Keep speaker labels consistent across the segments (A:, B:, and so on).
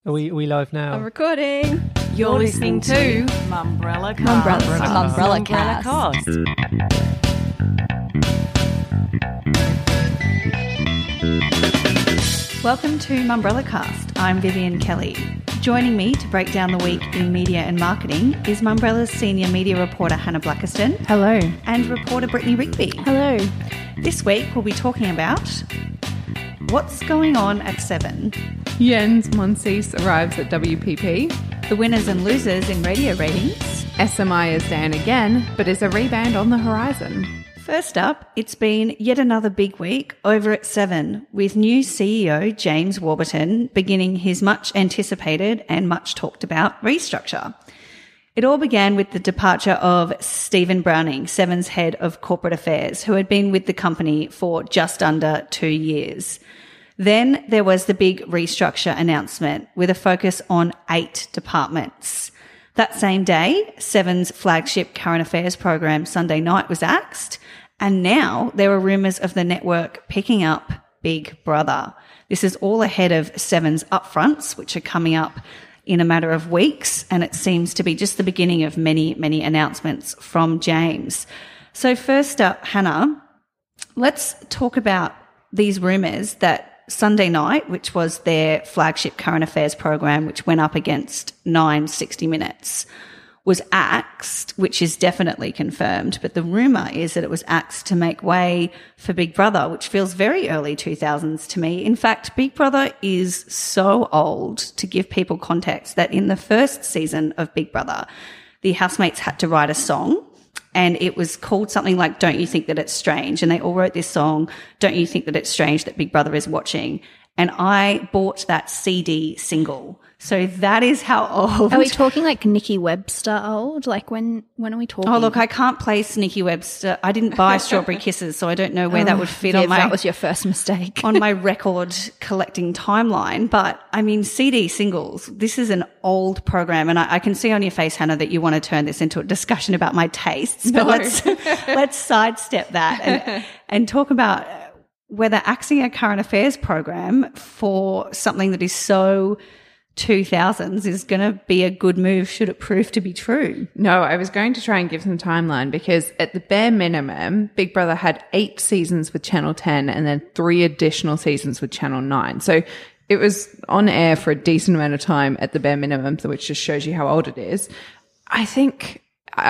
A: Are we live now?
B: I'm recording.
C: You're listening to Mumbrella Cast.
B: Mumbrella Cast.
C: Welcome to Mumbrella Cast. I'm Vivian Kelly. Joining me to break down the week in media and marketing is Mumbrella's senior media reporter Hannah Blackiston.
B: Hello.
C: And reporter Brittany Rigby.
B: Hello.
C: This week we'll be talking about what's going on at Seven,
D: Jens Monsees arrives at WPP,
C: the winners and losers in radio ratings.
D: SMI is down again, but is a rebound on the horizon.
C: First up, it's been yet another big week over at Seven, with new CEO James Warburton beginning his much anticipated and much talked about restructure. It all began with the departure of Stephen Browning, Seven's head of corporate affairs, who had been with the company for just under 2 years. Then there was the big restructure announcement with a focus on 8 departments. That same day, Seven's flagship current affairs program Sunday Night was axed, and now there are rumours of the network picking up Big Brother. This is all ahead of Seven's upfronts, which are coming up in a matter of weeks, and it seems to be just the beginning of many, many announcements from James. So first up, Hannah, let's talk about these rumours that Sunday Night, which was their flagship current affairs program, which went up against 9 60 Minutes, was axed, which is definitely confirmed. But the rumour is that it was axed to make way for Big Brother, which feels very early 2000s to me. In fact, Big Brother is so old, to give people context, that in the first season of Big Brother, the housemates had to write a song. And it was called something like Don't You Think That It's Strange? And they all wrote this song, Don't You Think That It's Strange That Big Brother Is Watching? And I bought that CD single. So that is how old.
B: Are we talking like Nikki Webster old? Like when are we talking?
C: Oh, look, I can't place Nikki Webster. I didn't buy Strawberry Kisses, so I don't know where that would fit on my...
B: That was your first mistake.
C: on my record collecting timeline. But, I mean, CD singles, this is an old program. And I can see on your face, Hannah, that you want to turn this into a discussion about my tastes. But let's sidestep that and talk about whether axing a current affairs program for something that is so 2000s is going to be a good move should it prove to be true.
D: No, I was going to try and give some timeline because at the bare minimum, Big Brother had 8 seasons with Channel 10 and then 3 additional seasons with Channel 9. So it was on air for a decent amount of time at the bare minimum, which just shows you how old it is. I think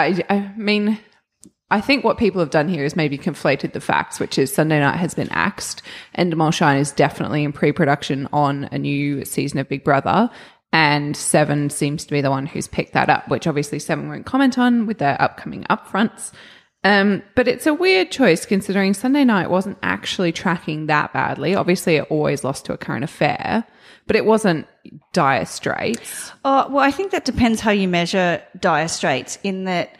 D: what people have done here is maybe conflated the facts, which is Sunday Night has been axed and Endemol Shine is definitely in pre-production on a new season of Big Brother, and Seven seems to be the one who's picked that up, which obviously Seven won't comment on with their upcoming upfronts. But it's a weird choice considering Sunday Night wasn't actually tracking that badly. Obviously, it always lost to a current affair, but it wasn't dire straits.
C: Oh, well, I think that depends how you measure dire straits, in that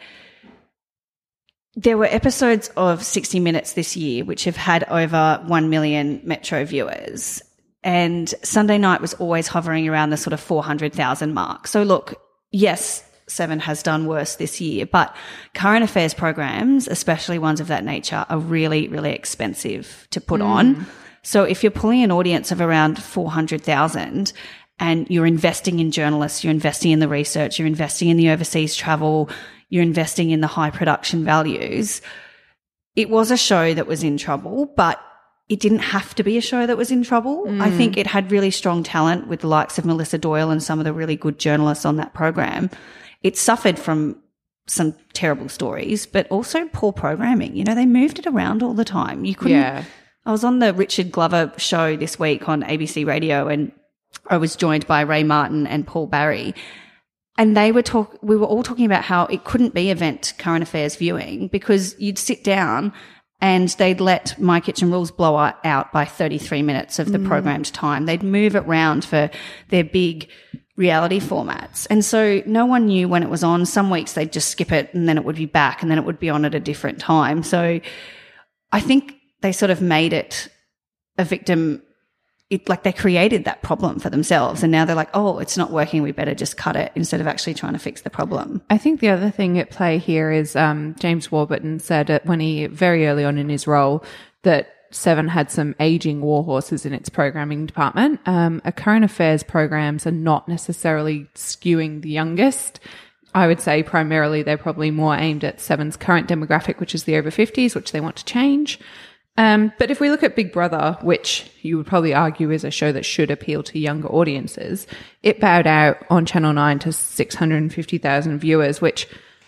C: there were episodes of 60 Minutes this year which have had over 1 million Metro viewers, and Sunday Night was always hovering around the sort of 400,000 mark. So look, yes, Seven has done worse this year, but current affairs programs, especially ones of that nature, are really, really expensive to put on. So if you're pulling an audience of around 400,000 and you're investing in journalists, you're investing in the research, you're investing in the overseas travel, you're investing in the high production values. It was a show that was in trouble, but it didn't have to be a show that was in trouble. I think it had really strong talent with the likes of Melissa Doyle and some of the really good journalists on that program. It suffered from some terrible stories, but also poor programming. You know, they moved it around all the time. You couldn't. Yeah. I was on the Richard Glover show this week on ABC Radio, and I was joined by Ray Martin and Paul Barry. And we were all talking about how it couldn't be event current affairs viewing because you'd sit down and they'd let My Kitchen Rules blow out by 33 minutes of the programmed time. They'd move it round for their big reality formats. And so no one knew when it was on. Some weeks they'd just skip it and then it would be back and then it would be on at a different time. So I think they sort of made it a victim. Like they created that problem for themselves, and now they're like, oh, it's not working, we better just cut it, instead of actually trying to fix the problem.
D: I think the other thing at play here is James Warburton said when he very early on in his role that Seven had some aging warhorses in its programming department. A current affairs programs are not necessarily skewing the youngest. I would say primarily they're probably more aimed at Seven's current demographic, which is the over 50s, which they want to change. But if we look at Big Brother, which you would probably argue is a show that should appeal to younger audiences, it bowed out on Channel 9 to 650,000 viewers, which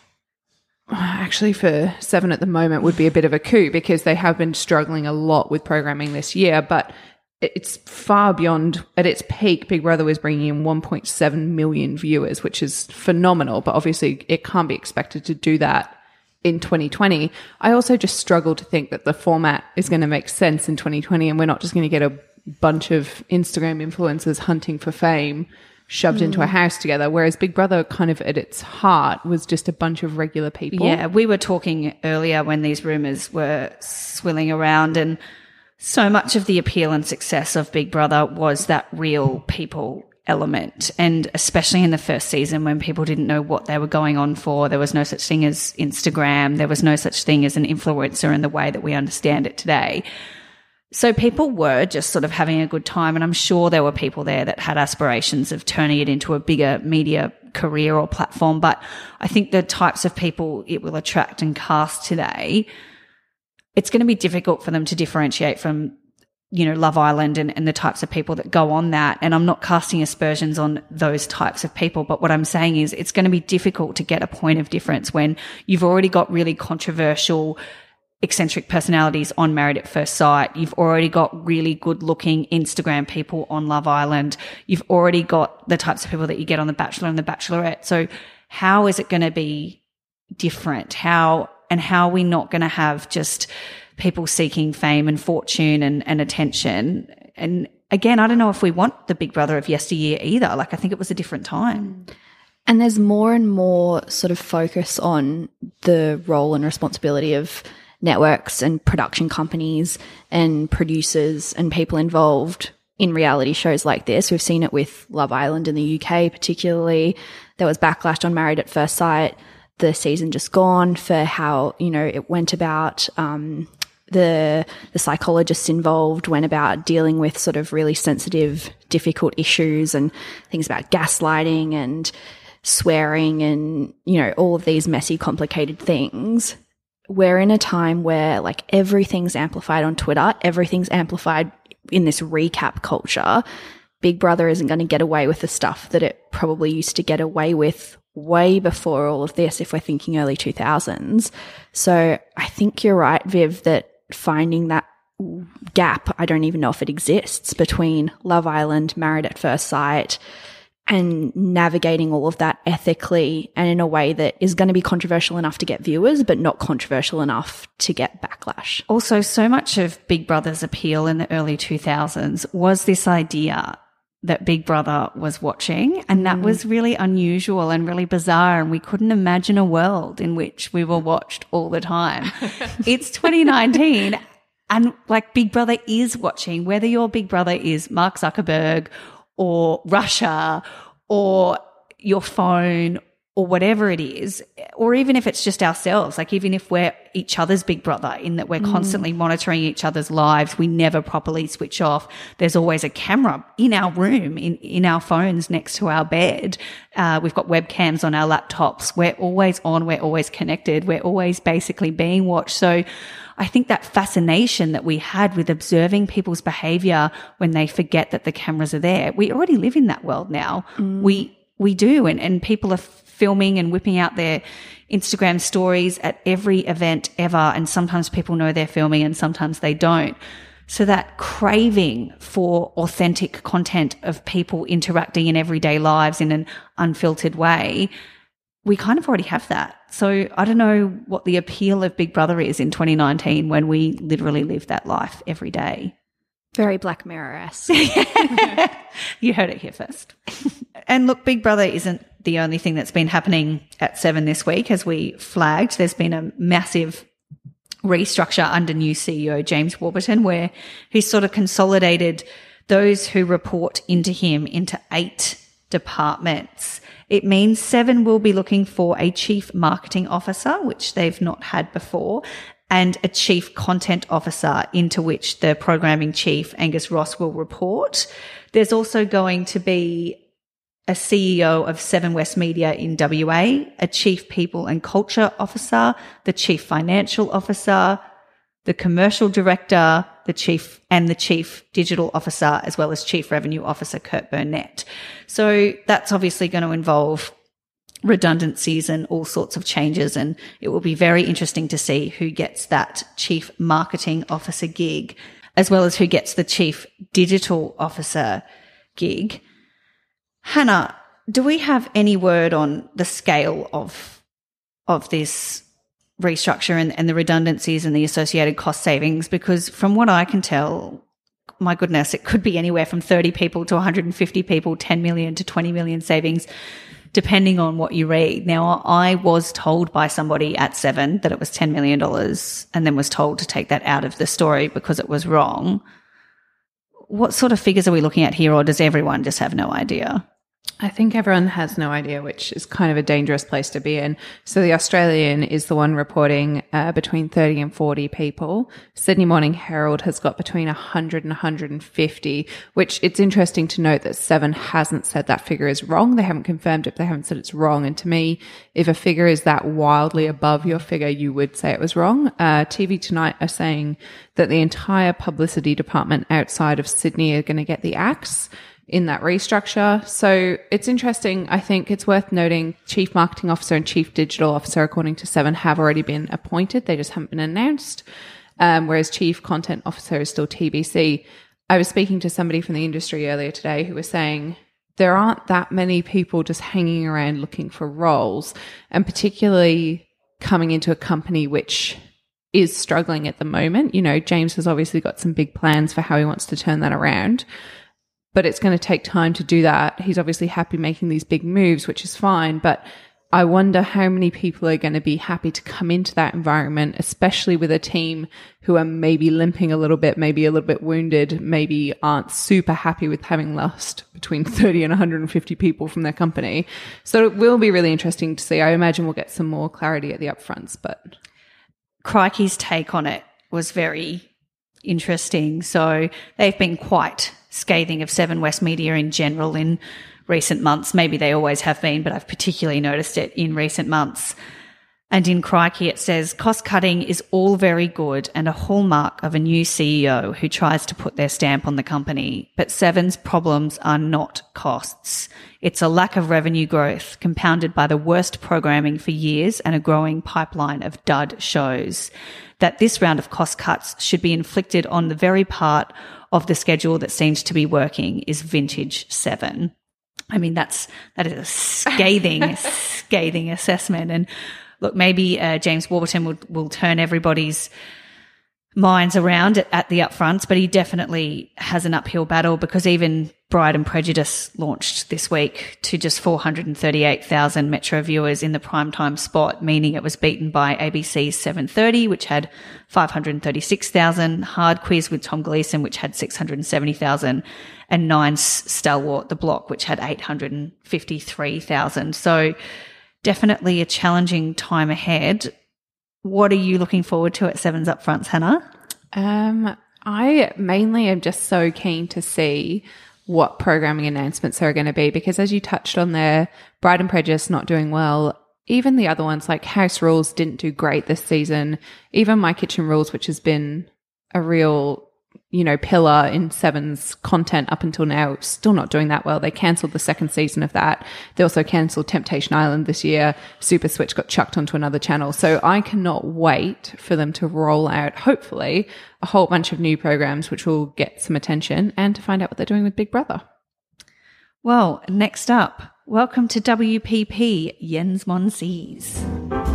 D: actually for Seven at the moment would be a bit of a coup because they have been struggling a lot with programming this year, but it's far beyond. At its peak, Big Brother was bringing in 1.7 million viewers, which is phenomenal, but obviously it can't be expected to do that in 2020. I also just struggle to think that the format is going to make sense in 2020 and we're not just going to get a bunch of Instagram influencers hunting for fame shoved into a house together, whereas Big Brother kind of at its heart was just a bunch of regular people.
C: Yeah, we were talking earlier when these rumours were swilling around, and so much of the appeal and success of Big Brother was that real people element, and especially in the first season when people didn't know what they were going on for. There was no such thing as Instagram. There was no such thing as an influencer in the way that we understand it today. So people were just sort of having a good time, and I'm sure there were people there that had aspirations of turning it into a bigger media career or platform. But I think the types of people it will attract and cast today, it's going to be difficult for them to differentiate from, you know, Love Island and the types of people that go on that. And I'm not casting aspersions on those types of people, but what I'm saying is it's going to be difficult to get a point of difference when you've already got really controversial, eccentric personalities on Married at First Sight. You've already got really good looking Instagram people on Love Island. You've already got the types of people that you get on The Bachelor and The Bachelorette. So how is it going to be different? How are we not going to have just people seeking fame and fortune and attention? And again, I don't know if we want the Big Brother of yesteryear either. Like, I think it was a different time.
B: And there's more and more sort of focus on the role and responsibility of networks and production companies and producers and people involved in reality shows like this. We've seen it with Love Island in the UK particularly. There was backlash on Married at First Sight, the season just gone, for how, you know, it went about, the psychologists involved went about dealing with sort of really sensitive, difficult issues and things about gaslighting and swearing and, you know, all of these messy, complicated things. We're in a time where, like, everything's amplified on Twitter, everything's amplified in this recap culture. Big Brother isn't going to get away with the stuff that it probably used to get away with way before all of this, if we're thinking early 2000s. So I think you're right, Viv, that finding that gap, I don't even know if it exists, between Love Island, Married at First Sight, and navigating all of that ethically and in a way that is going to be controversial enough to get viewers, but not controversial enough to get backlash.
C: Also, so much of Big Brother's appeal in the early 2000s was this idea that Big Brother was watching, and that was really unusual and really bizarre, and we couldn't imagine a world in which we were watched all the time. It's 2019, and, like, Big Brother is watching, whether your Big Brother is Mark Zuckerberg or Russia or your phone or whatever it is, or even if it's just ourselves, like even if we're each other's Big Brother in that we're constantly monitoring each other's lives, we never properly switch off. There's always a camera in our room, in our phones next to our bed. We've got webcams on our laptops. We're always on. We're always connected. We're always basically being watched. So I think that fascination that we had with observing people's behavior when they forget that the cameras are there, we already live in that world now. We do. And people are filming and whipping out their Instagram stories at every event ever. And sometimes people know they're filming and sometimes they don't. So that craving for authentic content of people interacting in everyday lives in an unfiltered way, we kind of already have that. So I don't know what the appeal of Big Brother is in 2019 when we literally live that life every day.
B: Very Black Mirror-esque.
C: You heard it here first. And look, Big Brother isn't the only thing that's been happening at Seven this week. As we flagged, there's been a massive restructure under new CEO James Warburton, where he's sort of consolidated those who report into him into 8 departments. It means Seven will be looking for a chief marketing officer, which they've not had before, and a chief content officer into which the programming chief, Angus Ross, will report. There's also going to be a CEO of Seven West Media in WA, a chief people and culture officer, the chief financial officer, the commercial director, the chief digital officer, as well as chief revenue officer Kurt Burnett. So that's obviously going to involve redundancies and all sorts of changes, and it will be very interesting to see who gets that chief marketing officer gig, as well as who gets the chief digital officer gig. Hannah, do we have any word on the scale of this restructure and the redundancies and the associated cost savings? Because from what I can tell, my goodness, it could be anywhere from 30 people to 150 people, 10 million to 20 million savings, depending on what you read. Now, I was told by somebody at Seven that it was $10 million and then was told to take that out of the story because it was wrong. What sort of figures are we looking at here, or does everyone just have no idea?
D: I think everyone has no idea, which is kind of a dangerous place to be in. So the Australian is the one reporting between 30 and 40 people. Sydney Morning Herald has got between 100 and 150, which it's interesting to note that Seven hasn't said that figure is wrong. They haven't confirmed it. They haven't said it's wrong. And to me, if a figure is that wildly above your figure, you would say it was wrong. TV Tonight are saying that the entire publicity department outside of Sydney are going to get the axe in that restructure. So it's interesting. I think it's worth noting Chief Marketing Officer and Chief Digital Officer, according to Seven, have already been appointed. They just haven't been announced. Whereas Chief Content Officer is still TBC. I was speaking to somebody from the industry earlier today who was saying there aren't that many people just hanging around looking for roles, and particularly coming into a company which is struggling at the moment. You know, James has obviously got some big plans for how he wants to turn that around, but it's going to take time to do that. He's obviously happy making these big moves, which is fine, but I wonder how many people are going to be happy to come into that environment, especially with a team who are maybe limping a little bit, maybe a little bit wounded, maybe aren't super happy with having lost between 30 and 150 people from their company. So it will be really interesting to see. I imagine we'll get some more clarity at the upfronts, but
C: Crikey's take on it was very interesting. So they've been quite scathing of Seven West Media in general in recent months. Maybe they always have been, but I've particularly noticed it in recent months. And in Crikey, it says, cost cutting is all very good and a hallmark of a new CEO who tries to put their stamp on the company. But Seven's problems are not costs. It's a lack of revenue growth compounded by the worst programming for years and a growing pipeline of dud shows. That this round of cost cuts should be inflicted on the very part of the schedule that seems to be working is vintage Seven. I mean, that is a scathing, scathing assessment. And look, maybe James Warburton will turn everybody's minds around at the upfronts, but he definitely has an uphill battle, because even Bride and Prejudice launched this week to just 438,000 Metro viewers in the primetime spot, meaning it was beaten by ABC's 7:30, which had 536,000, Hard Quiz with Tom Gleeson, which had 670,000, and Nine's Stalwart, The Block, which had 853,000. So definitely a challenging time ahead. What are you looking forward to at Seven's upfronts, Hannah?
D: I mainly am just so keen to see what programming announcements are going to be, because as you touched on there, Bride and Prejudice not doing well. Even the other ones like House Rules didn't do great this season. Even My Kitchen Rules, which has been a real, pillar in Seven's content up until now, still not doing that well. They cancelled the second season of that. They also cancelled Temptation Island this year. Super Switch got chucked onto another channel. So I cannot wait for them to roll out, hopefully, a whole bunch of new programs which will get some attention, and to find out what they're doing with Big Brother.
C: Well, next up, welcome to WPP, Jens Monsees.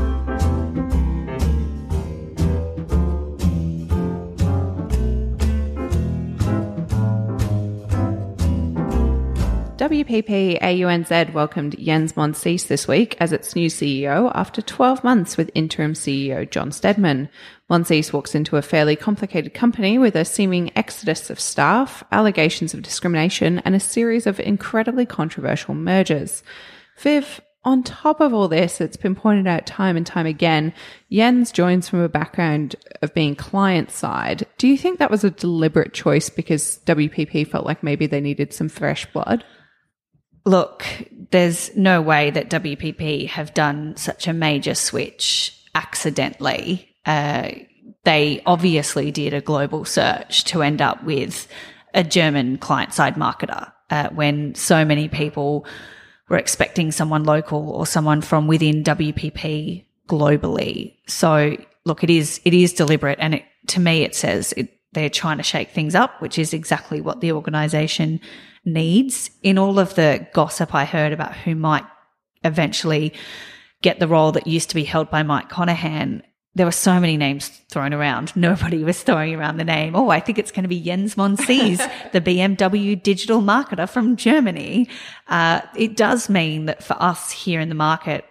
D: WPP AUNZ welcomed Jens Monsees this week as its new CEO after 12 months with interim CEO John Steadman. Monsees walks into a fairly complicated company with a seeming exodus of staff, allegations of discrimination, and a series of incredibly controversial mergers. Viv, on top of all this, it's been pointed out time and time again, Jens joins from a background of being client side. Do you think that was a deliberate choice because WPP felt like maybe they needed some fresh blood?
C: Look, there's no way that WPP have done such a major switch accidentally. They obviously did a global search to end up with a German client-side marketer when so many people were expecting someone local or someone from within WPP globally. So, look, it is deliberate, and to me it says they're trying to shake things up, which is exactly what the organisation needs. In all of the gossip I heard about who might eventually get the role that used to be held by Mike Conahan, there were so many names thrown around. Nobody was throwing around the name, oh, I think it's going to be Jens Monsees, the BMW digital marketer from Germany. It does mean that for us here in the market,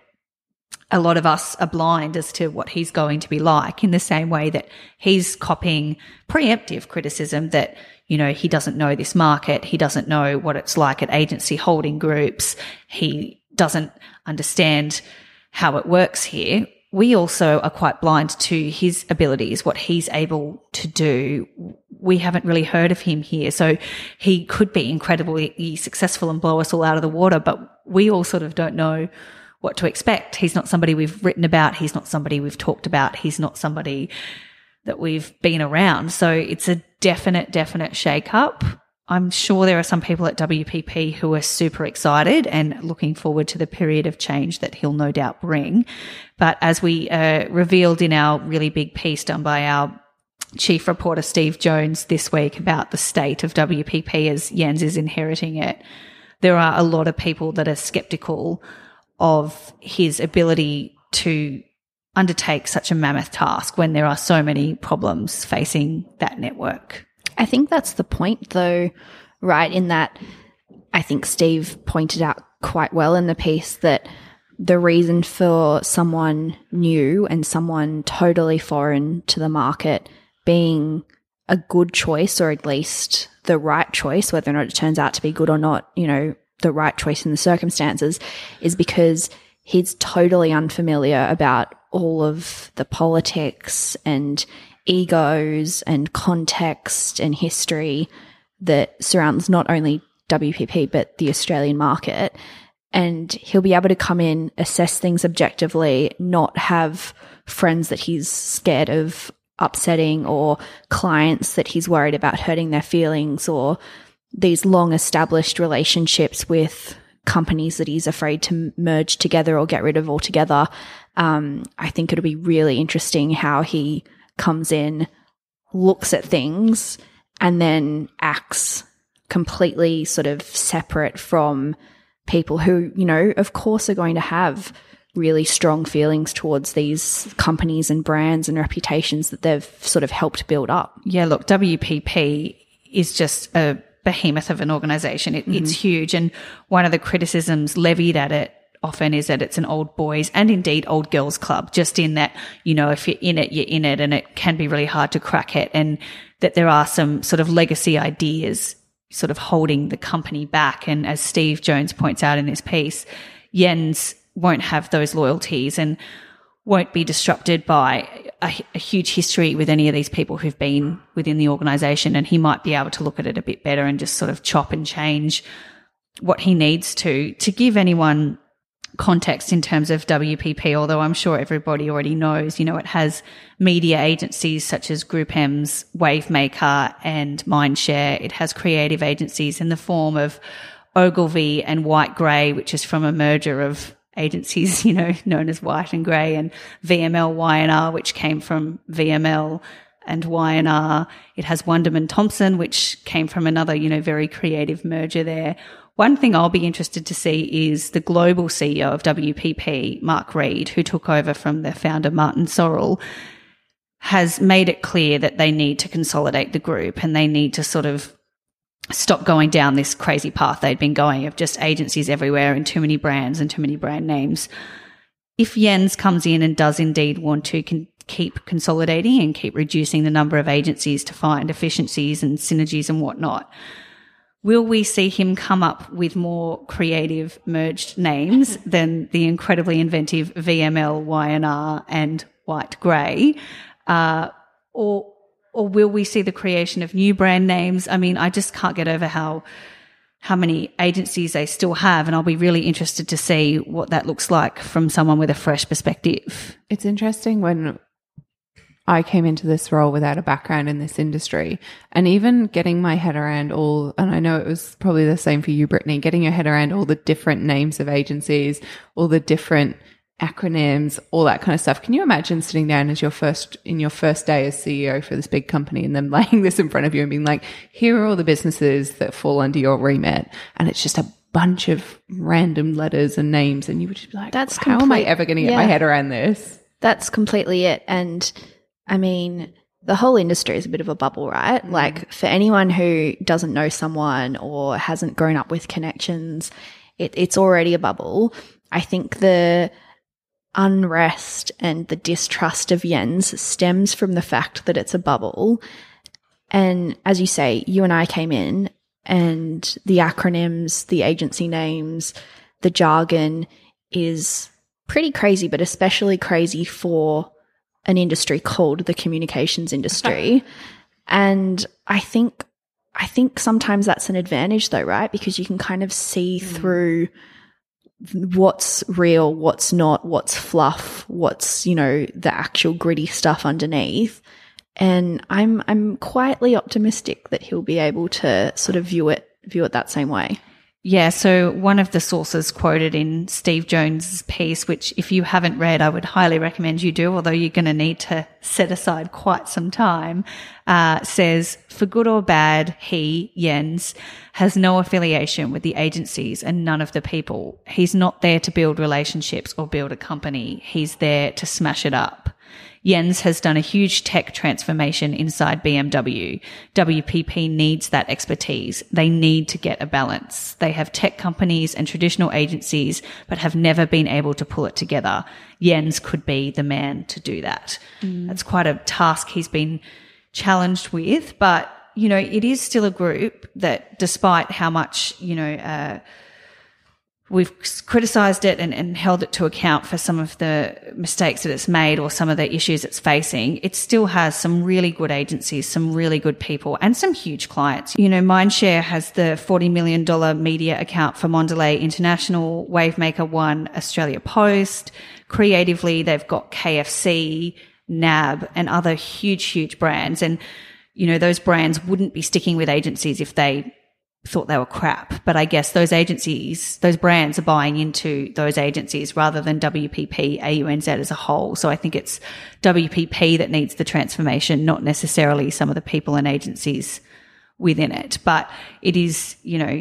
C: a lot of us are blind as to what he's going to be like, in the same way that he's copying preemptive criticism that, you know, he doesn't know this market. He doesn't know what it's like at agency holding groups. He doesn't understand how it works here. We also are quite blind to his abilities, what he's able to do. We haven't really heard of him here. So he could be incredibly successful and blow us all out of the water, but we all sort of don't know what to expect. He's not somebody we've written about. He's not somebody we've talked about. He's not somebody that we've been around. So it's a definite shake-up. I'm sure there are some people at WPP who are super excited and looking forward to the period of change that he'll no doubt bring. But as we revealed in our really big piece done by our chief reporter Steve Jones this week about the state of WPP as Jens is inheriting it, there are a lot of people that are skeptical of his ability to undertake such a mammoth task when there are so many problems facing that network.
B: I think that's the point, though, right, in that I think Steve pointed out quite well in the piece that the reason for someone new and someone totally foreign to the market being a good choice, or at least the right choice, whether or not it turns out to be good or not, you know, the right choice in the circumstances, is because he's totally unfamiliar about all of the politics and egos and context and history that surrounds not only WPP but the Australian market. And he'll be able to come in, assess things objectively, not have friends that he's scared of upsetting or clients that he's worried about hurting their feelings, or these long established relationships with companies that he's afraid to merge together or get rid of altogether. I think it'll be really interesting how he comes in, looks at things, and then acts completely sort of separate from people who, you know, of course are going to have really strong feelings towards these companies and brands and reputations that they've sort of helped build up.
C: Yeah, look, WPP is just a behemoth of an organisation. It's huge. And one of the criticisms levied at it often is that it's an old boys and indeed old girls club, just in that, you know, if you're in it, you're in it, and it can be really hard to crack it, and that there are some sort of legacy ideas sort of holding the company back. And as Steve Jones points out in this piece, Jens won't have those loyalties and won't be disrupted by a huge history with any of these people who've been within the organisation, and he might be able to look at it a bit better and just sort of chop and change what he needs to give anyone context in terms of WPP, although I'm sure everybody already knows, you know, it has media agencies such as GroupM's Wavemaker and Mindshare. It has creative agencies in the form of Ogilvy and White Grey, which is from a merger of agencies, you know, known as White and Grey, and VML Y&R, which came from VML and Y&R. It has Wunderman Thompson, which came from another, you know, very creative merger there. One thing I'll be interested to see is the global CEO of WPP, Mark Reed, who took over from their founder, Martin Sorrell, has made it clear that they need to consolidate the group and they need to sort of stop going down this crazy path they'd been going of just agencies everywhere and too many brands and too many brand names. If Jens comes in and does indeed want to keep consolidating and keep reducing the number of agencies to find efficiencies and synergies and whatnot, will we see him come up with more creative merged names than the incredibly inventive VML, YNR and White Grey? Or will we see the creation of new brand names? I mean, I just can't get over how many agencies they still have, and I'll be really interested to see what that looks like from someone with a fresh perspective.
D: It's interesting when I came into this role without a background in this industry, and even getting my head around and I know it was probably the same for you, Brittany, getting your head around all the different names of agencies, all the different acronyms, all that kind of stuff. Can you imagine sitting down as your first day as CEO for this big company and then laying this in front of you and being like, here are all the businesses that fall under your remit, and it's just a bunch of random letters and names, and you would just be like, how am I ever going to get my head around this?
B: That's completely it. And I mean, the whole industry is a bit of a bubble, right? Mm. Like, for anyone who doesn't know someone or hasn't grown up with connections, it's already a bubble. I think the unrest and the distrust of Jens stems from the fact that it's a bubble. And as you say, you and I came in, and the acronyms, the agency names, the jargon is pretty crazy, but especially crazy for an industry called the communications industry. And I think sometimes that's an advantage though, right? Because you can kind of see through what's real, what's not, what's fluff, what's, the actual gritty stuff underneath. And I'm quietly optimistic that he'll be able to sort of view it that same way.
C: Yeah, so one of the sources quoted in Steve Jones' piece, which if you haven't read, I would highly recommend you do, although you're going to need to set aside quite some time, says, for good or bad, he, Jens, has no affiliation with the agencies and none of the people. He's not there to build relationships or build a company. He's there to smash it up. Jens has done a huge tech transformation inside BMW. WPP needs that expertise. They need to get a balance. They have tech companies and traditional agencies, but have never been able to pull it together. Jens could be the man to do that. That's quite a task he's been challenged with, but, it is still a group that, despite how much, we've criticised it and held it to account for some of the mistakes that it's made or some of the issues it's facing, it still has some really good agencies, some really good people, and some huge clients. Mindshare has the $40 million media account for Mondelez International, Wavemaker won Australia Post. Creatively, they've got KFC, NAB, and other huge brands. And, those brands wouldn't be sticking with agencies if they thought they were crap. But I guess those brands are buying into those agencies rather than WPP, AUNZ as a whole. So I think it's WPP that needs the transformation, not necessarily some of the people and agencies within it. But it is,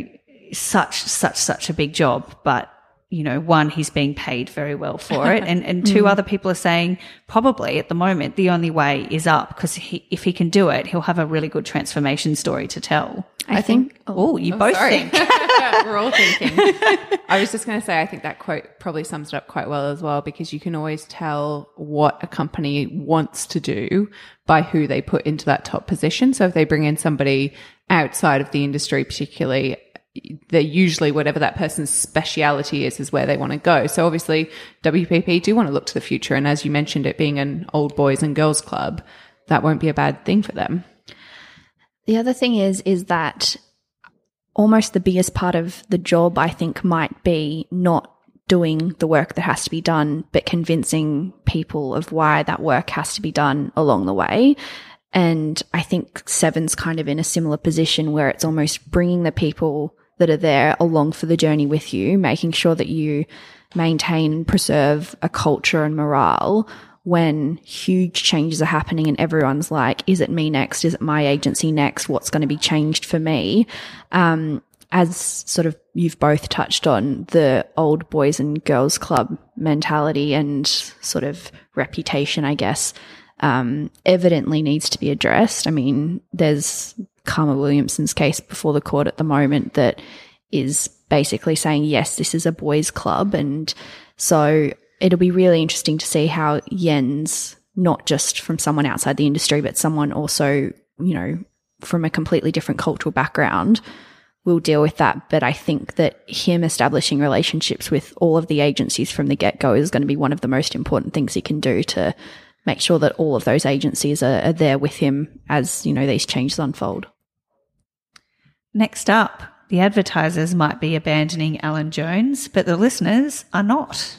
C: such a big job. But, one, he's being paid very well for it. And two, other people are saying probably at the moment the only way is up, because if he can do it, he'll have a really good transformation story to tell.
B: I think.
C: You both think.
D: We're all thinking. I was just going to say, I think that quote probably sums it up quite well as well, because you can always tell what a company wants to do by who they put into that top position. So if they bring in somebody outside of the industry, particularly, they're usually, whatever that person's speciality is where they want to go. So obviously WPP do want to look to the future. And as you mentioned, it being an old boys and girls club, that won't be a bad thing for them.
B: The other thing is that almost the biggest part of the job, I think, might be not doing the work that has to be done, but convincing people of why that work has to be done along the way. And I think Seven's kind of in a similar position where it's almost bringing the people that are there along for the journey with you, making sure that you maintain and preserve a culture and morale when huge changes are happening and everyone's like, is it me next? Is it my agency next? What's going to be changed for me? As sort of you've both touched on, the old boys and girls club mentality and sort of reputation, I guess, evidently needs to be addressed. I mean, there's Karma Williamson's case before the court at the moment that is basically saying, yes, this is a boys club. And so it'll be really interesting to see how Jens, not just from someone outside the industry, but someone also, from a completely different cultural background, we'll deal with that. But I think that him establishing relationships with all of the agencies from the get-go is going to be one of the most important things he can do to make sure that all of those agencies are there with him as, you know, these changes unfold.
C: Next up, the advertisers might be abandoning Alan Jones, but the listeners are not.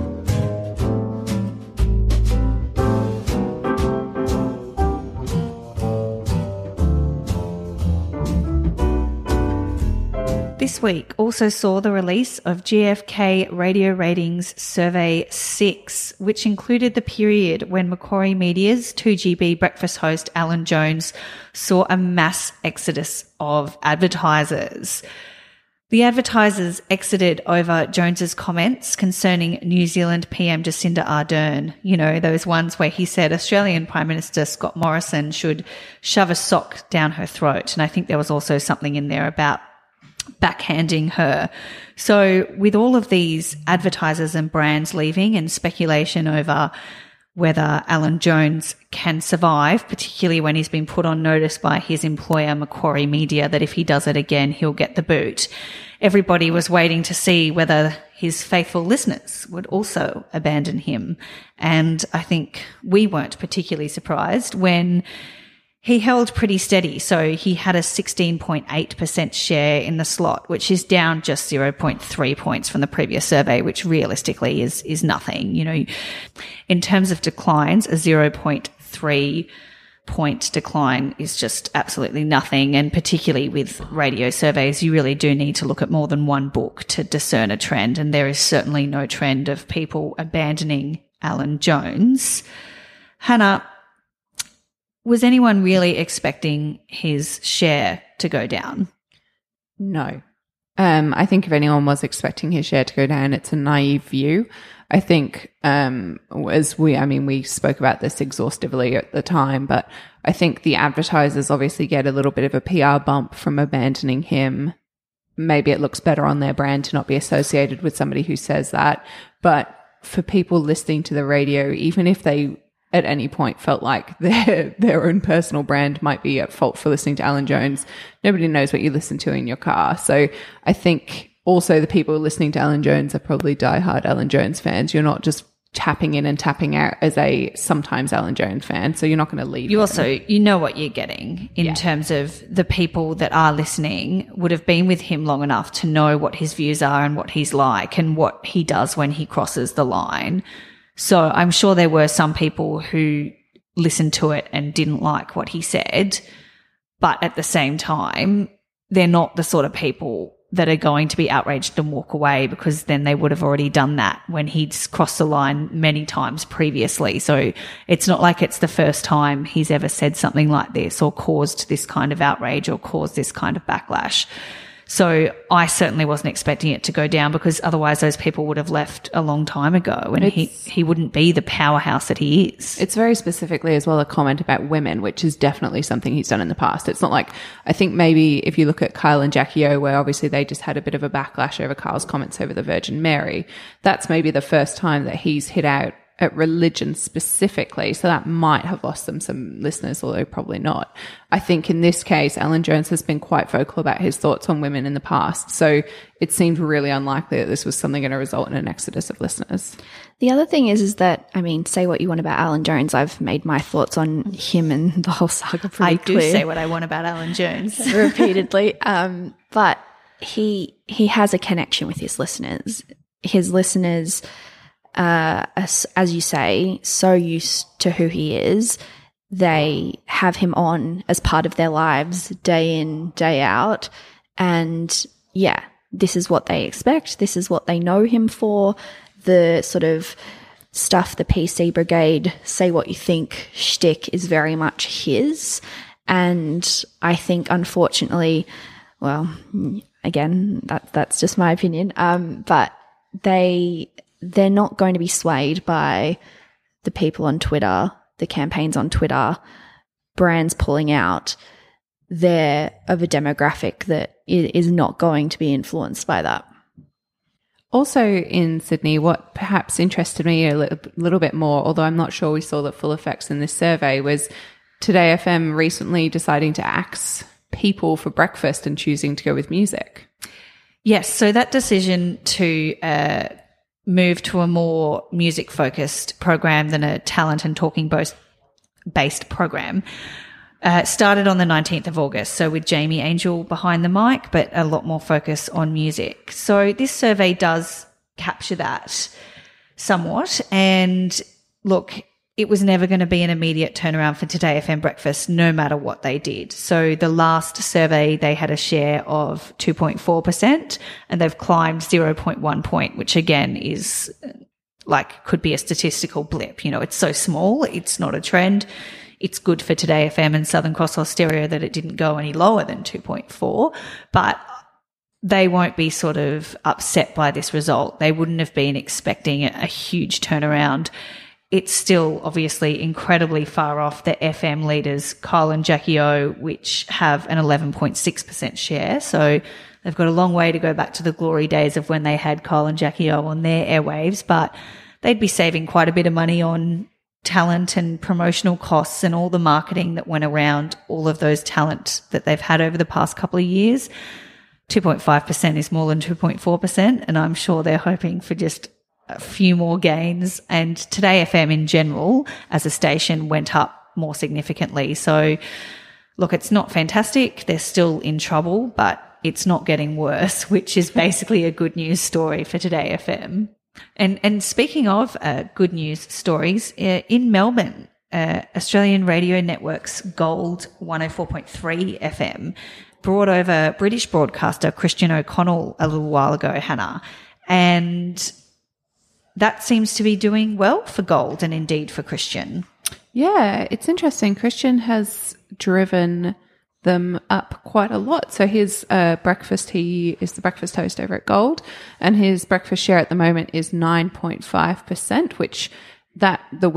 C: This week also saw the release of GfK Radio Ratings Survey 6, which included the period when Macquarie Media's 2GB breakfast host Alan Jones saw a mass exodus of advertisers. The advertisers exited over Jones's comments concerning New Zealand PM Jacinda Ardern. You know, those ones where he said Australian Prime Minister Scott Morrison should shove a sock down her throat. And I think there was also something in there about backhanding her. So with all of these advertisers and brands leaving and speculation over whether Alan Jones can survive, particularly when he's been put on notice by his employer, Macquarie Media, that if he does it again, he'll get the boot. Everybody was waiting to see whether his faithful listeners would also abandon him. And I think we weren't particularly surprised when he held pretty steady. So he had a 16.8% share in the slot, which is down just 0.3 points from the previous survey, which realistically is nothing. You know, in terms of declines, a 0.3 point decline is just absolutely nothing. And particularly with radio surveys, you really do need to look at more than one book to discern a trend. And there is certainly no trend of people abandoning Alan Jones. Hannah, was anyone really expecting his share to go down?
D: No. I think if anyone was expecting his share to go down, it's a naive view. I think we spoke about this exhaustively at the time, but I think the advertisers obviously get a little bit of a PR bump from abandoning him. Maybe it looks better on their brand to not be associated with somebody who says that. But for people listening to the radio, even if they at any point felt like their own personal brand might be at fault for listening to Alan Jones, nobody knows what you listen to in your car. So I think also the people listening to Alan Jones are probably diehard Alan Jones fans. You're not just tapping in and tapping out as a sometimes Alan Jones fan, so you're not going to leave.
C: You also, you know what you're getting in terms of the people that are listening would have been with him long enough to know what his views are and what he's like and what he does when he crosses the line. So I'm sure there were some people who listened to it and didn't like what he said, but at the same time, they're not the sort of people that are going to be outraged and walk away, because then they would have already done that when he'd crossed the line many times previously. So it's not like it's the first time he's ever said something like this or caused this kind of outrage or caused this kind of backlash. So I certainly wasn't expecting it to go down, because otherwise those people would have left a long time ago and he wouldn't be the powerhouse that he is.
D: It's very specifically as well a comment about women, which is definitely something he's done in the past. It's not like, I think maybe if you look at Kyle and Jackie O, where obviously they just had a bit of a backlash over Kyle's comments over the Virgin Mary, that's maybe the first time that he's hit out at religion specifically, so that might have lost them some listeners, although probably not. I think in this case, Alan Jones has been quite vocal about his thoughts on women in the past, so it seemed really unlikely that this was something going to result in an exodus of listeners.
B: The other thing is that, I mean, say what you want about Alan Jones, I've made my thoughts on him and the whole saga pretty clear.
C: I do say what I want about Alan Jones.
B: Repeatedly. But he has a connection with his listeners. His listeners, as you say, so used to who he is, they have him on as part of their lives day in, day out. And yeah, this is what they expect. This is what they know him for. The sort of stuff, the PC Brigade, say what you think shtick is very much his. And I think, unfortunately, well, again, that's just my opinion, but they're not going to be swayed by the people on Twitter, the campaigns on Twitter, brands pulling out. They're of a demographic that is not going to be influenced by that.
D: Also in Sydney, what perhaps interested me a little bit more, although I'm not sure we saw the full effects in this survey, was Today FM recently deciding to axe people for breakfast and choosing to go with music.
C: Yes, so that decision to move to a more music-focused program than a talent and talking-based program started on the 19th of August, so with Jamie Angel behind the mic, but a lot more focus on music. So this survey does capture that somewhat. And look, it was never going to be an immediate turnaround for Today FM Breakfast, no matter what they did. So the last survey, they had a share of 2.4%, and they've climbed 0.1 point, which again is like could be a statistical blip. You know, it's so small. It's not a trend. It's good for Today FM and Southern Cross Austereo that it didn't go any lower than 2.4, but they won't be sort of upset by this result. They wouldn't have been expecting a huge turnaround. It's still obviously incredibly far off the FM leaders, Kyle and Jackie O, which have an 11.6% share. So they've got a long way to go back to the glory days of when they had Kyle and Jackie O on their airwaves, but they'd be saving quite a bit of money on talent and promotional costs and all the marketing that went around all of those talent that they've had over the past couple of years. 2.5% is more than 2.4%, and I'm sure they're hoping for just a few more gains. And Today FM in general as a station went up more significantly. So look, it's not fantastic. They're still in trouble, but it's not getting worse, which is basically a good news story for Today FM. And speaking of good news stories, in Melbourne, Australian Radio Network's Gold 104.3 FM brought over British broadcaster Christian O'Connell a little while ago, Hannah, and that seems to be doing well for Gold and indeed for Christian.
D: Yeah, it's interesting. Christian has driven them up quite a lot. So his breakfast, he is the breakfast host over at Gold, and his breakfast share at the moment is 9.5%, which the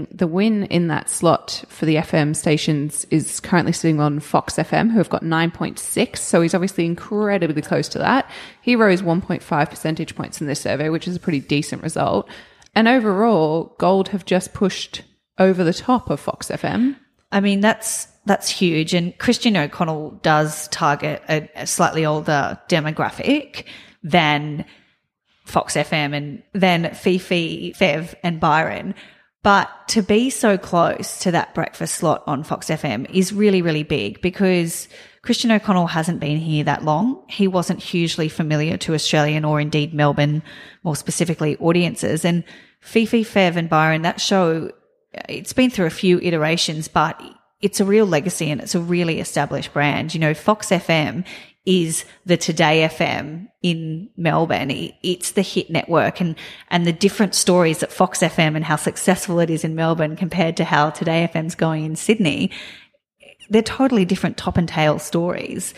D: win in that slot for the FM stations is currently sitting on Fox FM, who have got 9.6. So he's obviously incredibly close to that. He rose 1.5 percentage points in this survey, which is a pretty decent result. And overall, Gold have just pushed over the top of Fox FM.
C: I mean, that's huge. And Christian O'Connell does target a slightly older demographic than Fox FM and then Fifi, Fev and Byron. But to be so close to that breakfast slot on Fox FM is really, really big because Christian O'Connell hasn't been here that long. He wasn't hugely familiar to Australian or indeed Melbourne, more specifically, audiences. And Fifi, Fev and Byron, that show, it's been through a few iterations, but it's a real legacy and it's a really established brand. You know, Fox FM is the Today FM in Melbourne. It's the hit network, and the different stories at Fox FM and how successful it is in Melbourne compared to how Today FM's going in Sydney, they're totally different top and tail stories.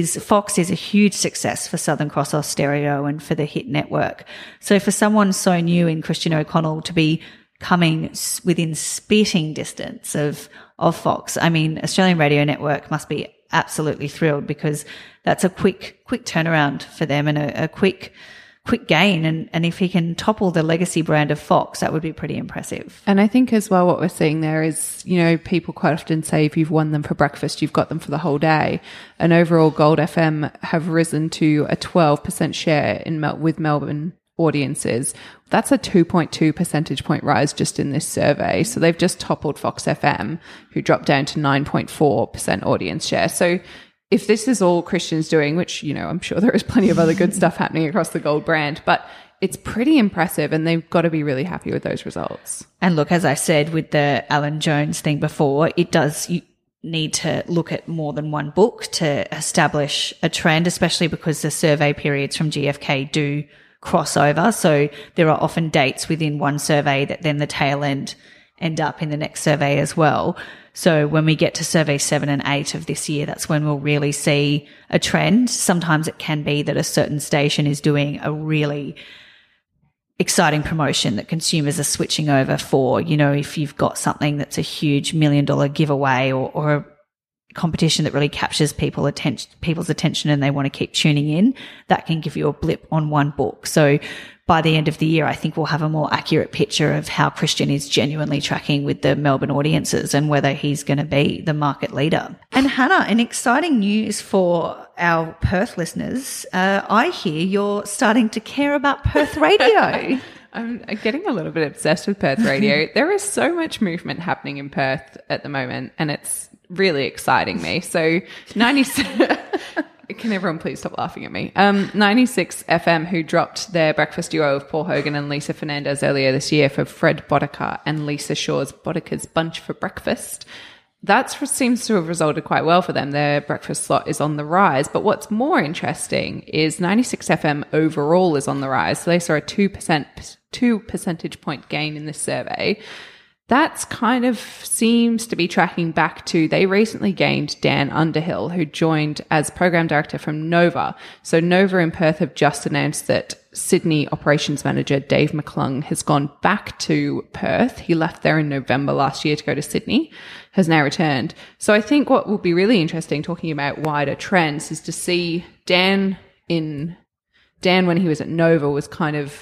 C: Fox is a huge success for Southern Cross Austereo and for the hit network. So for someone so new in Christian O'Connell to be coming within spitting distance of Fox, I mean, Australian Radio Network must be absolutely thrilled because that's a quick turnaround for them and a quick gain. And if he can topple the legacy brand of Fox, that would be pretty impressive.
D: And I think as well what we're seeing there is, you know, people quite often say if you've won them for breakfast, you've got them for the whole day. And overall, Gold FM have risen to a 12% share with Melbourne audiences. That's a 2.2 percentage point rise just in this survey. So they've just toppled Fox FM, who dropped down to 9.4% audience share. So if this is all Christian's doing, which, you know, I'm sure there is plenty of other good stuff happening across the Gold brand, but it's pretty impressive and they've got to be really happy with those results.
C: And look, as I said with the Alan Jones thing before, you need to look at more than one book to establish a trend, especially because the survey periods from GfK do crossover. So there are often dates within one survey that then the tail end up in the next survey as well. So when we get to survey 7 and 8 of this year, that's when we'll really see a trend. Sometimes it can be that a certain station is doing a really exciting promotion that consumers are switching over for. You know, if you've got something that's a huge $1 million giveaway or a competition that really captures people's attention and they want to keep tuning in, that can give you a blip on one book. So by the end of the year, I think we'll have a more accurate picture of how Christian is genuinely tracking with the Melbourne audiences and whether he's going to be the market leader. And Hannah, an exciting news for our Perth listeners. I hear you're starting to care about Perth radio.
D: I'm getting a little bit obsessed with Perth radio. There is so much movement happening in Perth at the moment, and it's really exciting me. So 96... Can everyone please stop laughing at me? 96 FM, who dropped their breakfast duo of Paul Hogan and Lisa Fernandez earlier this year for Fred Boddicker and Lisa Shaw's Boddicer's Bunch for Breakfast. That seems to have resulted quite well for them. Their breakfast slot is on the rise. But what's more interesting is 96 FM overall is on the rise. So they saw a 2 percentage point gain in this survey. That's kind of seems to be tracking back to, they recently gained Dan Underhill, who joined as program director from Nova. So Nova in Perth have just announced that Sydney operations manager Dave McClung has gone back to Perth. He left there in November last year to go to Sydney, has now returned. So I think what will be really interesting talking about wider trends is to see Dan when he was at Nova was kind of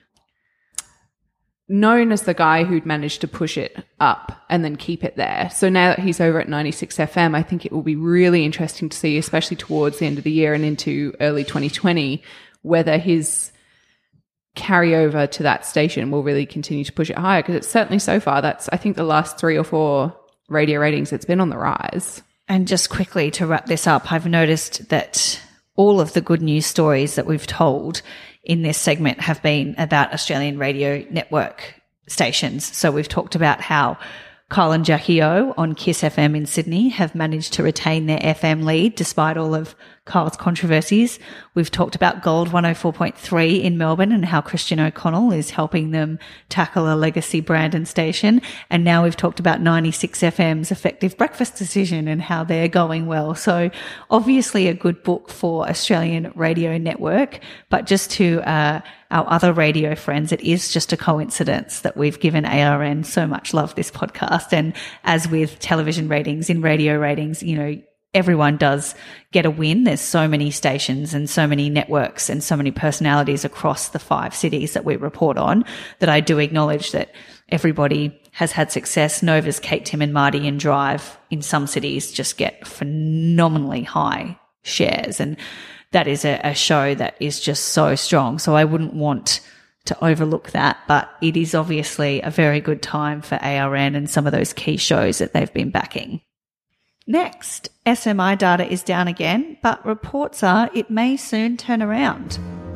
D: known as the guy who'd managed to push it up and then keep it there. So now that he's over at 96 FM, I think it will be really interesting to see, especially towards the end of the year and into early 2020, whether his carryover to that station will really continue to push it higher, because it's certainly so far, that's, I think, the last 3 or 4 radio ratings, it's been on the rise.
C: And just quickly to wrap this up, I've noticed that all of the good news stories that we've told in this segment have been about Australian radio network stations. So we've talked about how Kyle and Jackie O on Kiss FM in Sydney have managed to retain their FM lead despite all of Kyle's controversies. We've talked about Gold 104.3 in Melbourne and how Christian O'Connell is helping them tackle a legacy brand and station. And now we've talked about 96 FM's effective breakfast decision and how they're going well. So obviously a good book for Australian Radio Network, but just to our other radio friends, it is just a coincidence that we've given ARN so much love this podcast. And as with television ratings, in radio ratings, you know, everyone does get a win. There's so many stations and so many networks and so many personalities across the 5 cities that we report on that I do acknowledge that everybody has had success. Nova's Kate, Tim and Marty and Drive in some cities just get phenomenally high shares. And that is a show that is just so strong. So I wouldn't want to overlook that, but it is obviously a very good time for ARN and some of those key shows that they've been backing. Next, SMI data is down again, but reports are it may soon turn around.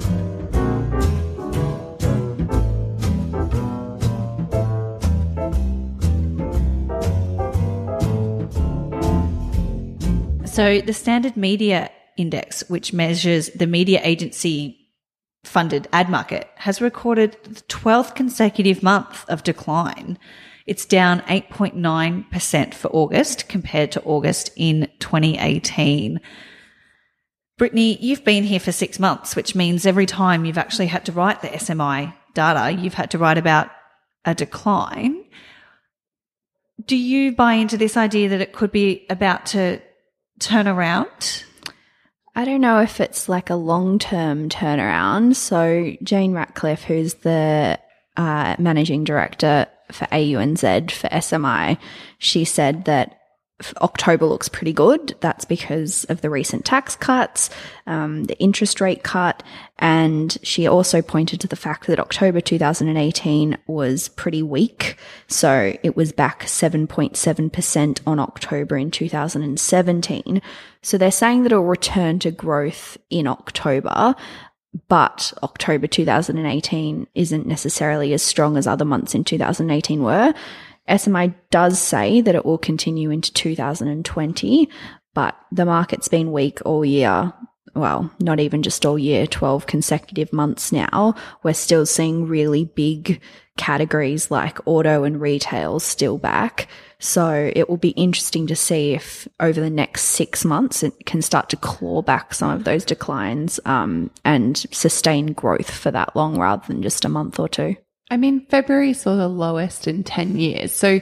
C: So the Standard Media Index, which measures the media agency funded ad market, has recorded the 12th consecutive month of decline. It's down 8.9% for August compared to August in 2018. Brittany, you've been here for 6 months, which means every time you've actually had to write the SMI data, you've had to write about a decline. Do you buy into this idea that it could be about to turn around?
B: I don't know if it's like a long-term turnaround. So Jane Ratcliffe, who's the managing director for AUNZ for SMI, she said that October looks pretty good. That's because of the recent tax cuts, the interest rate cut, and she also pointed to the fact that October 2018 was pretty weak. So it was back 7.7% on October in 2017. So they're saying that it'll return to growth in October, but October 2018 isn't necessarily as strong as other months in 2018 were. SMI does say that it will continue into 2020, but the market's been weak all year. Well, not even just all year, 12 consecutive months now. We're still seeing really big categories like auto and retail still back. So it will be interesting to see if over the next 6 months it can start to claw back some of those declines and sustain growth for that long rather than just a month or two.
D: I mean, February saw the lowest in 10 years. So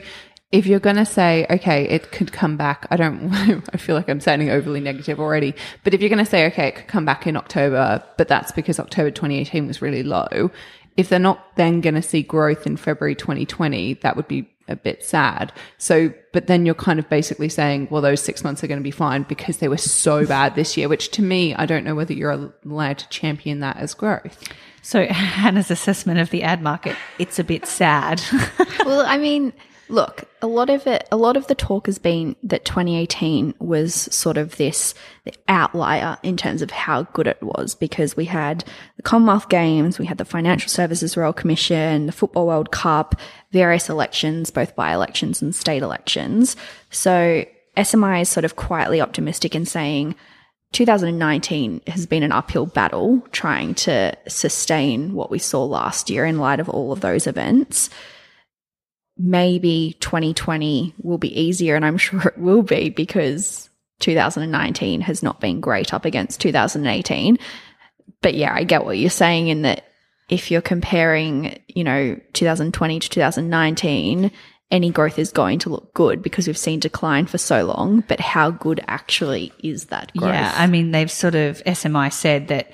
D: if you're going to say, okay, it could come back, I feel like I'm sounding overly negative already, but if you're going to say, okay, it could come back in October, but that's because October 2018 was really low, if they're not then going to see growth in February 2020, that would be a bit sad. So, but then you're kind of basically saying, well, those 6 months are going to be fine because they were so bad this year, which to me, I don't know whether you're allowed to champion that as growth.
C: So Hannah's assessment of the ad market, it's a bit sad.
B: Well, I mean, look, a lot of the talk has been that 2018 was sort of the outlier in terms of how good it was, because we had the Commonwealth Games, we had the Financial Services Royal Commission, the Football World Cup, various elections, both by-elections and state elections. So SMI is sort of quietly optimistic in saying 2019 has been an uphill battle trying to sustain what we saw last year in light of all of those events. Maybe 2020 will be easier, and I'm sure it will be, because 2019 has not been great up against 2018. But yeah, I get what you're saying in that if you're comparing, 2020 to 2019, any growth is going to look good because we've seen decline for so long. But how good actually is that growth?
C: Yeah, I mean, they've sort of, SMI said that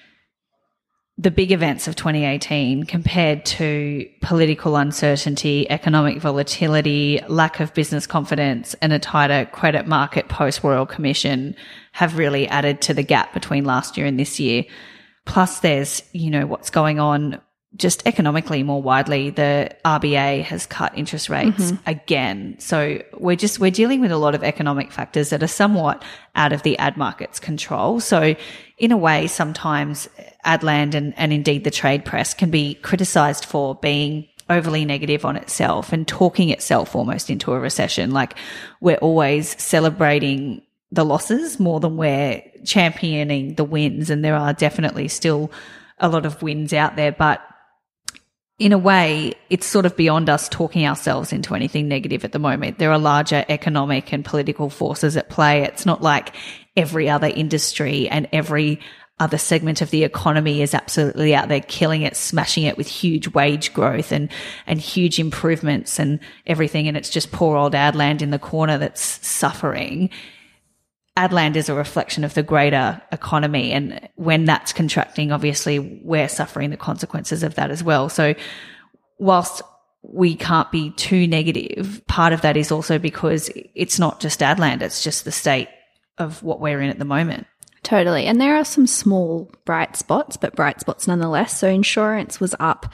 C: the big events of 2018 compared to political uncertainty, economic volatility, lack of business confidence, and a tighter credit market post-Royal Commission have really added to the gap between last year and this year. Plus there's, what's going on just economically more widely. The RBA has cut interest rates again. So we're dealing with a lot of economic factors that are somewhat out of the ad market's control. So in a way, sometimes Adland and indeed the trade press can be criticised for being overly negative on itself and talking itself almost into a recession. Like, we're always celebrating the losses more than we're championing the wins. And there are definitely still a lot of wins out there, but in a way, it's sort of beyond us talking ourselves into anything negative at the moment. There are larger economic and political forces at play. It's not like every other industry and every other segment of the economy is absolutely out there killing it, smashing it with huge wage growth and huge improvements and everything. And it's just poor old Adland in the corner that's suffering. Adland is a reflection of the greater economy, and when that's contracting, obviously we're suffering the consequences of that as well. So whilst we can't be too negative, part of that is also because it's not just Adland, it's just the state of what we're in at the moment.
B: Totally. And there are some small bright spots, but bright spots nonetheless. So insurance was up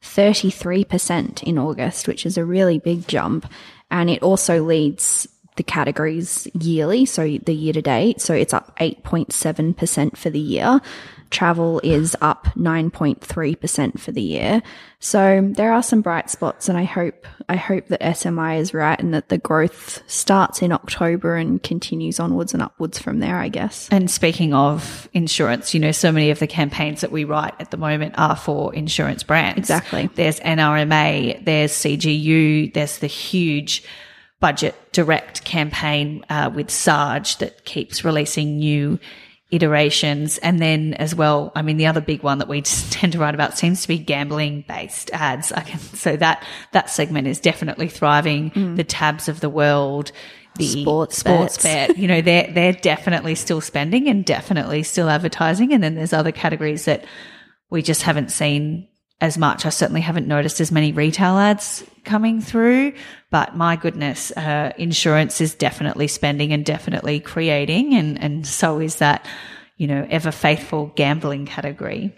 B: 33% in August, which is a really big jump. And it also leads the categories yearly, so the year to date. So it's up 8.7% for the year. Travel is up 9.3% for the year. So there are some bright spots, and I hope that SMI is right and that the growth starts in October and continues onwards and upwards from there, I guess.
C: And speaking of insurance, so many of the campaigns that we write at the moment are for insurance brands.
B: Exactly.
C: There's NRMA, there's CGU, there's the huge Budget Direct campaign with Sarge that keeps releasing new iterations. And then as well, I mean, the other big one that we just tend to write about seems to be gambling-based ads. So that segment is definitely thriving. The Tabs of the world, the sports bet, they're definitely still spending and definitely still advertising. And then there's other categories that we just haven't seen as much. I certainly haven't noticed as many retail ads coming through, but my goodness, insurance is definitely spending and definitely creating, and so is that, ever faithful gambling category.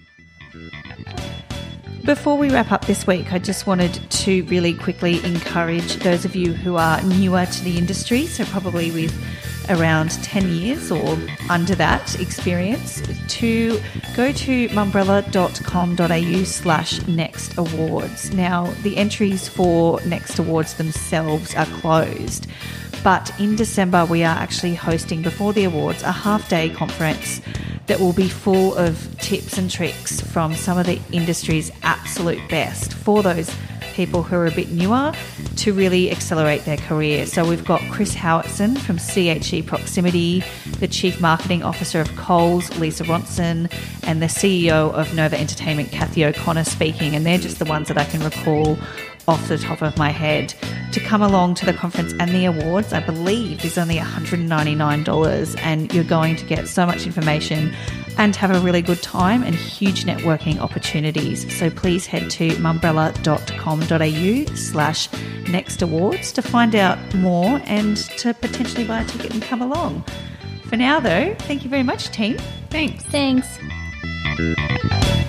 C: Before we wrap up this week, I just wanted to really quickly encourage those of you who are newer to the industry, so probably with around 10 years or under that experience, to go to mumbrella.com.au/Next Awards. Now, the entries for Next Awards themselves are closed, but in December we are actually hosting, before the awards, a half-day conference that will be full of tips and tricks from some of the industry's absolute best for those people who are a bit newer to really accelerate their career. So we've got Chris Howatson from CHE Proximity, the Chief Marketing Officer of Coles, Lisa Ronson, and the CEO of Nova Entertainment, Kathy O'Connor, speaking. And they're just the ones that I can recall off the top of my head to come along to the conference and the awards, I believe, is only $199, and you're going to get so much information and have a really good time and huge networking opportunities. So please head to mumbrella.com.au/next awards to find out more and to potentially buy a ticket and come along. For now, though, thank you very much, team.
D: Thanks.
B: Thanks.